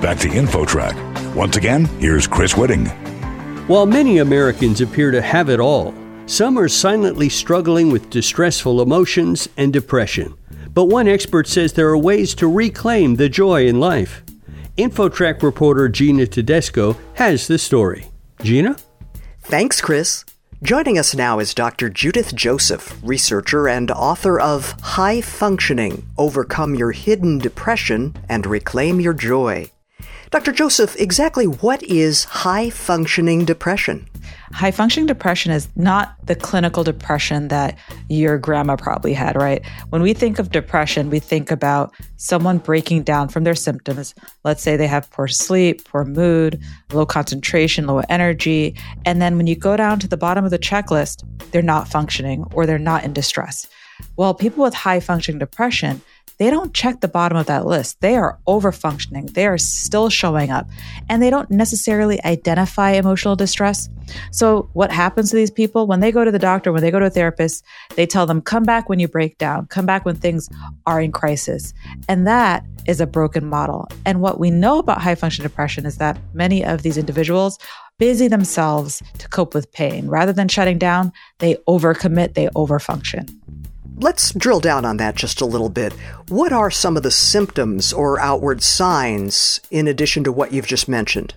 back to InfoTrack. Once again, here's Chris Whitting. While many Americans appear to have it all, some are silently struggling with distressful emotions and depression. But one expert says there are ways to reclaim the joy in life. InfoTrack reporter Gina Tedesco has the story. Gina? Thanks, Chris. Joining us now is Dr. Judith Joseph, researcher and author of High Functioning: Overcome Your Hidden Depression and Reclaim Your Joy. Dr. Joseph, exactly what is high-functioning depression? High-functioning depression is not the clinical depression that your grandma probably had, right? When we think of depression, we think about someone breaking down from their symptoms. Let's say they have poor sleep, poor mood, low concentration, low energy. And then when you go down to the bottom of the checklist, they're not functioning or they're not in distress. Well, people with high-functioning depression, they don't check the bottom of that list. They are over-functioning. They are still showing up. And they don't necessarily identify emotional distress. So what happens to these people? When they go to the doctor, when they go to a therapist, they tell them, come back when you break down. Come back when things are in crisis. And that is a broken model. And what we know about high-functioning depression is that many of these individuals busy themselves to cope with pain. Rather than shutting down, they overcommit, they overfunction. Let's drill down on that just a little bit. What are some of the symptoms or outward signs in addition to what you've just mentioned?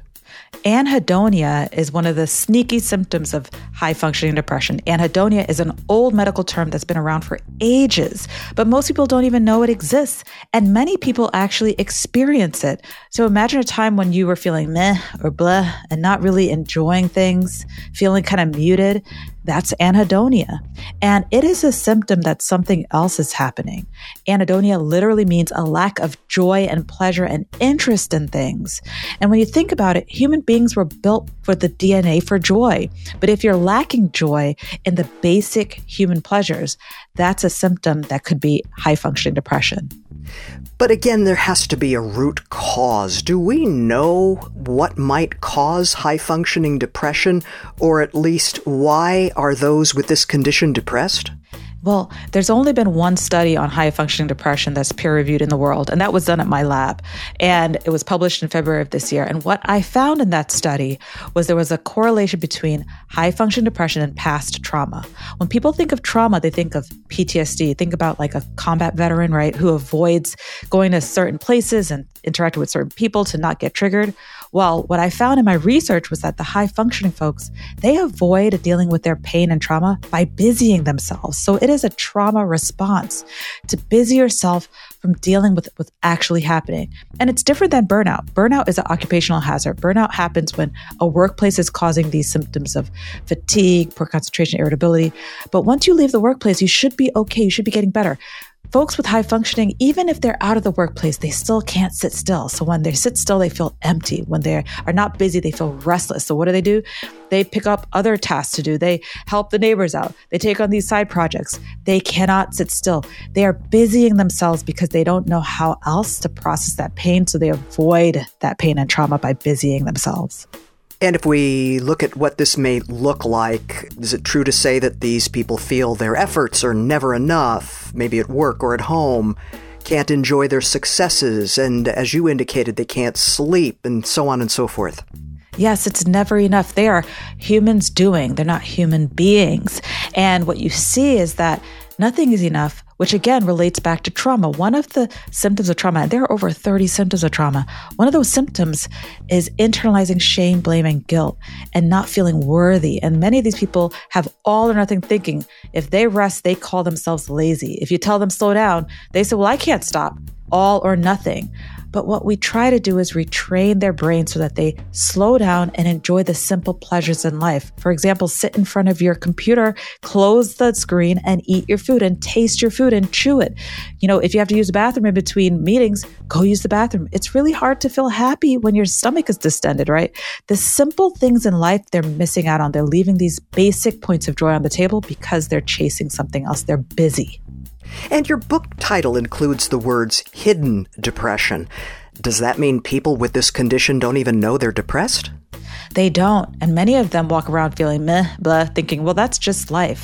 Anhedonia is one of the sneaky symptoms of high-functioning depression. Anhedonia is an old medical term that's been around for ages, but most people don't even know it exists, and many people actually experience it. So imagine a time when you were feeling meh or blah and not really enjoying things, feeling kind of muted. That's anhedonia. And it is a symptom that something else is happening. Anhedonia literally means a lack of joy and pleasure and interest in things. And when you think about it, human beings were built for the DNA for joy. But if you're lacking joy in the basic human pleasures, that's a symptom that could be high-functioning depression. But again, there has to be a root cause. Do we know what might cause high-functioning depression, or at least why are those with this condition depressed? Well, there's only been one study on high-functioning depression that's peer-reviewed in the world, and that was done at my lab. And it was published in February of this year. And what I found in that study was there was a correlation between high-functioning depression and past trauma. When people think of trauma, they think of PTSD. Think about like a combat veteran, right, who avoids going to certain places and interacting with certain people to not get triggered. Well, what I found in my research was that the high-functioning folks, they avoid dealing with their pain and trauma by busying themselves. So it is a trauma response to busy yourself from dealing with what's actually happening. And it's different than burnout. Burnout is an occupational hazard. Burnout happens when a workplace is causing these symptoms of fatigue, poor concentration, irritability. But once you leave the workplace, you should be okay. You should be getting better. Folks with high functioning, even if they're out of the workplace, they still can't sit still. So when they sit still, they feel empty. When they are not busy, they feel restless. So what do? They pick up other tasks to do. They help the neighbors out. They take on these side projects. They cannot sit still. They are busying themselves because they don't know how else to process that pain. So they avoid that pain and trauma by busying themselves. And if we look at what this may look like, is it true to say that these people feel their efforts are never enough, maybe at work or at home, can't enjoy their successes, and as you indicated, they can't sleep, and so on and so forth? Yes, it's never enough. They are humans doing. They're not human beings. And what you see is that nothing is enough, which again relates back to trauma. One of the symptoms of trauma, and there are over 30 symptoms of trauma, one of those symptoms is internalizing shame, blame, and guilt and not feeling worthy. And many of these people have all or nothing thinking. If they rest, they call themselves lazy. If you tell them slow down, they say, well, I can't stop. All or nothing. But what we try to do is retrain their brain so that they slow down and enjoy the simple pleasures in life. For example, sit in front of your computer, close the screen and eat your food and taste your food and chew it. You know, if you have to use the bathroom in between meetings, go use the bathroom. It's really hard to feel happy when your stomach is distended, right? The simple things in life they're missing out on. They're leaving these basic points of joy on the table because they're chasing something else. They're busy. And your book title includes the words hidden depression. Does that mean people with this condition don't even know they're depressed? They don't. And many of them walk around feeling meh, blah, thinking, well, that's just life.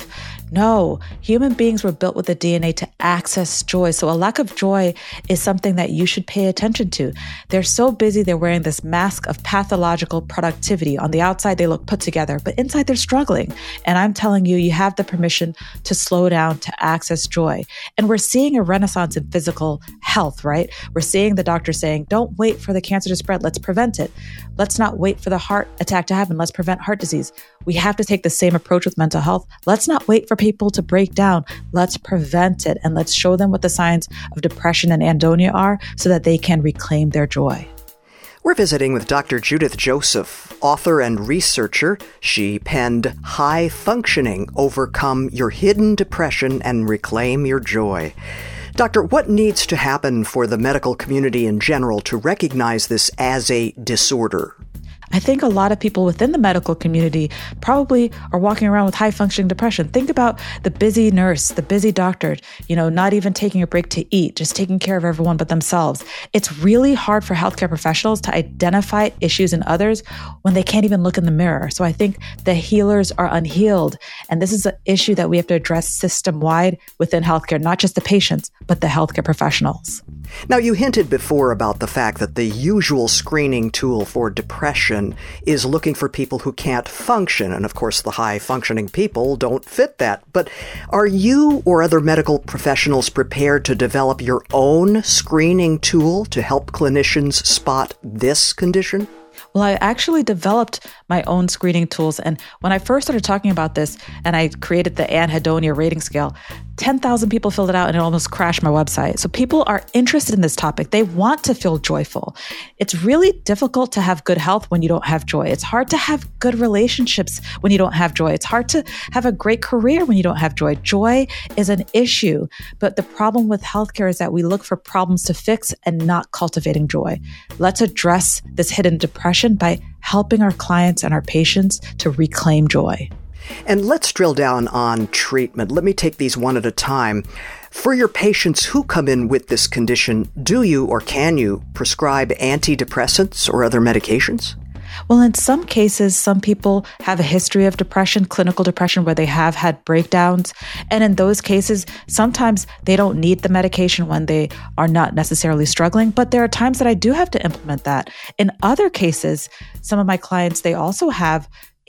No, human beings were built with the DNA to access joy. So a lack of joy is something that you should pay attention to. They're so busy, they're wearing this mask of pathological productivity. On the outside, they look put together, but inside they're struggling. And I'm telling you, you have the permission to slow down, to access joy. And we're seeing a renaissance in physical health, right? We're seeing the doctor saying, don't wait for the cancer to spread, let's prevent it. Let's not wait for the heart attack to happen, let's prevent heart disease. We have to take the same approach with mental health. Let's not wait for people to break down. Let's prevent it, and let's show them what the signs of depression and anhedonia are so that they can reclaim their joy. We're visiting with Dr. Judith Joseph, author and researcher. She penned High Functioning: Overcome Your Hidden Depression and Reclaim Your Joy. Doctor, what needs to happen for the medical community in general to recognize this as a disorder? I think a lot of people within the medical community probably are walking around with high functioning depression. Think about the busy nurse, the busy doctor, not even taking a break to eat, just taking care of everyone but themselves. It's really hard for healthcare professionals to identify issues in others when they can't even look in the mirror. So I think the healers are unhealed. And this is an issue that we have to address system-wide within healthcare, not just the patients, but the healthcare professionals. Now, you hinted before about the fact that the usual screening tool for depression is looking for people who can't function. And of course, the high-functioning people don't fit that. But are you or other medical professionals prepared to develop your own screening tool to help clinicians spot this condition? Well, I actually developed my own screening tools. And when I first started talking about this and I created the anhedonia rating scale, 10,000 people filled it out and it almost crashed my website. So people are interested in this topic. They want to feel joyful. It's really difficult to have good health when you don't have joy. It's hard to have good relationships when you don't have joy. It's hard to have a great career when you don't have joy. Joy is an issue. But the problem with healthcare is that we look for problems to fix and not cultivating joy. Let's address this hidden depression by helping our clients and our patients to reclaim joy. And let's drill down on treatment. Let me take these one at a time. For your patients who come in with this condition, do you or can you prescribe antidepressants or other medications? Well, in some cases, some people have a history of depression, clinical depression, where they have had breakdowns. And in those cases, sometimes they don't need the medication when they are not necessarily struggling. But there are times that I do have to implement that. In other cases, some of my clients, they also have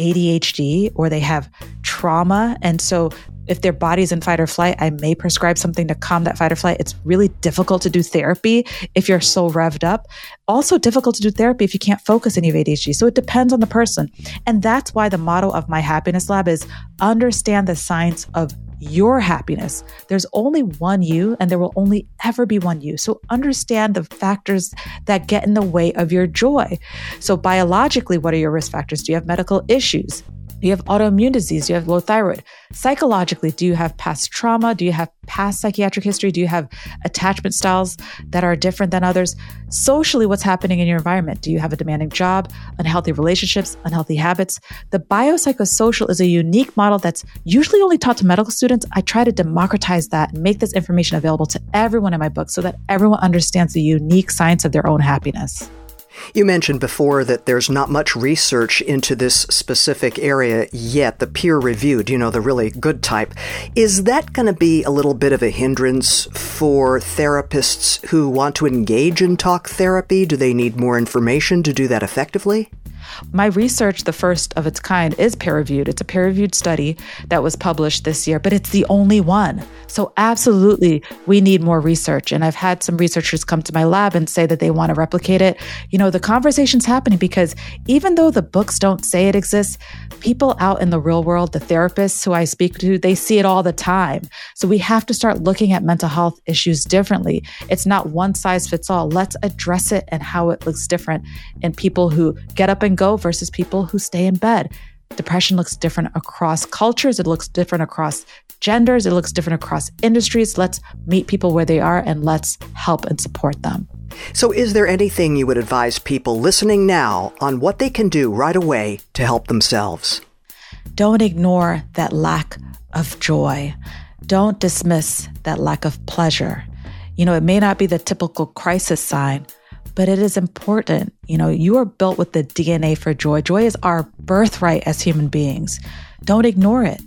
ADHD or they have trauma. And so if their body's in fight or flight, I may prescribe something to calm that fight or flight. It's really difficult to do therapy if you're so revved up. Also difficult to do therapy if you can't focus and you have ADHD. So it depends on the person. And that's why the motto of my happiness lab is understand the science of your happiness. There's only one you, and there will only ever be one you. So understand the factors that get in the way of your joy. So biologically, what are your risk factors? Do you have medical issues? Do you have autoimmune disease? Do you have low thyroid? Psychologically, do you have past trauma? Do you have past psychiatric history? Do you have attachment styles that are different than others? Socially, what's happening in your environment? Do you have a demanding job, unhealthy relationships, unhealthy habits? The biopsychosocial is a unique model that's usually only taught to medical students. I try to democratize that and make this information available to everyone in my book so that everyone understands the unique science of their own happiness. You mentioned before that there's not much research into this specific area yet, the peer-reviewed, the really good type. Is that going to be a little bit of a hindrance for therapists who want to engage in talk therapy? Do they need more information to do that effectively? My research, the first of its kind, is peer-reviewed. It's a peer-reviewed study that was published this year, but it's the only one. So absolutely, we need more research. And I've had some researchers come to my lab and say that they want to replicate it. The conversation's happening because even though the books don't say it exists, people out in the real world, the therapists who I speak to, they see it all the time. So we have to start looking at mental health issues differently. It's not one size fits all. Let's address it and how it looks different in people who get up and go versus people who stay in bed. Depression looks different across cultures. It looks different across genders. It looks different across industries. Let's meet people where they are and let's help and support them. So is there anything you would advise people listening now on what they can do right away to help themselves? Don't ignore that lack of joy. Don't dismiss that lack of pleasure. It may not be the typical crisis sign, but it is important. You are built with the DNA for joy. Joy is our birthright as human beings. Don't ignore it.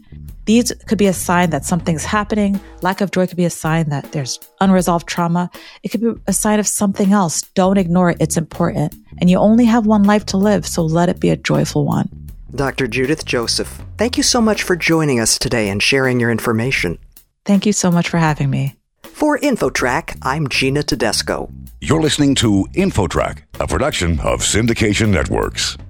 These could be a sign that something's happening. Lack of joy could be a sign that there's unresolved trauma. It could be a sign of something else. Don't ignore it. It's important. And you only have one life to live, so let it be a joyful one. Dr. Judith Joseph, thank you so much for joining us today and sharing your information. Thank you so much for having me. For InfoTrack, I'm Gina Tedesco. You're listening to InfoTrack, a production of Syndication Networks.